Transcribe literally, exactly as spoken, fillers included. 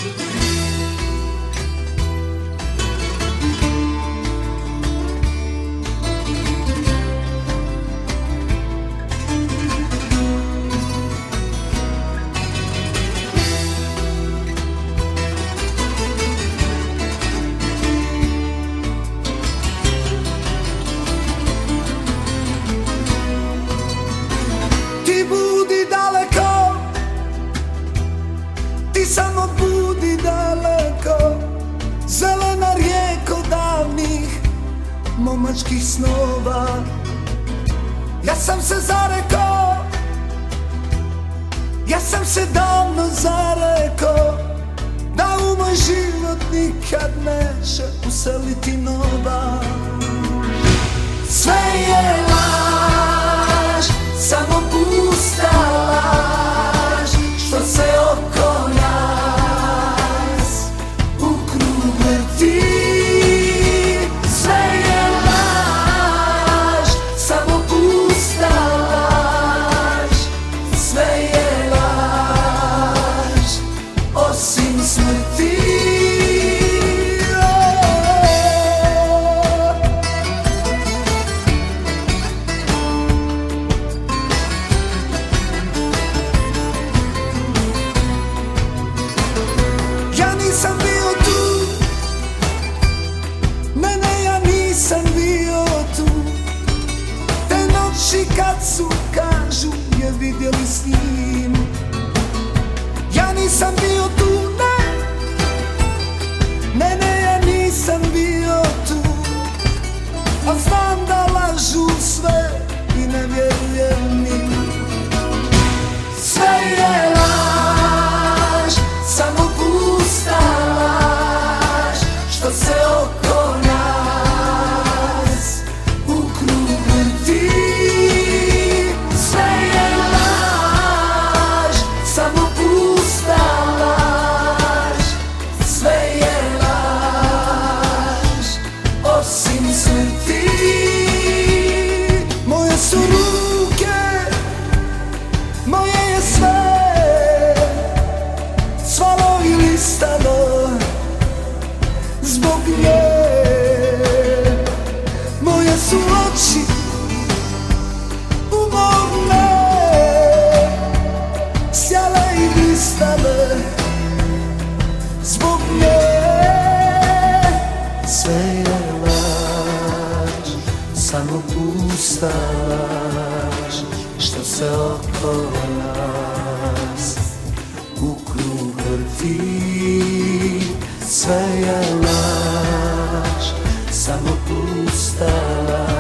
Samo budi daleko, zelena rijeko davnih momačkih snova. Ja sam se zarekao, ja sam se davno zarekao, da u moj život nikad neće useliti nova. Sve je laž, samo pusta laž, što se oko nas u krug vrti. Sve je laž, samo pusta laž, sve je laž, osim smrti. Nisam bio tu, ne, ne, ja nisam bio tu. Te noći kad su, kažu, je vidjeli s njim. Ja nisam bio tu, ne, ne, ne, ja nisam bio tu. Al znam da lažu sve i ne vjerujem im. Sve je laž, samo pusta laž, što se oko nas u krug vrti. Sve je laž, samo pusta laž, sve je laž, osim smrti. Moje su ruke, moje je sve, svalo i listalo zbog nje. Moje su oči umorne, sjale i listale zbog nje. Sve je laž, samo pusta laž, što se oko nas u krug vrti. Sve je laž, samo pusta laž.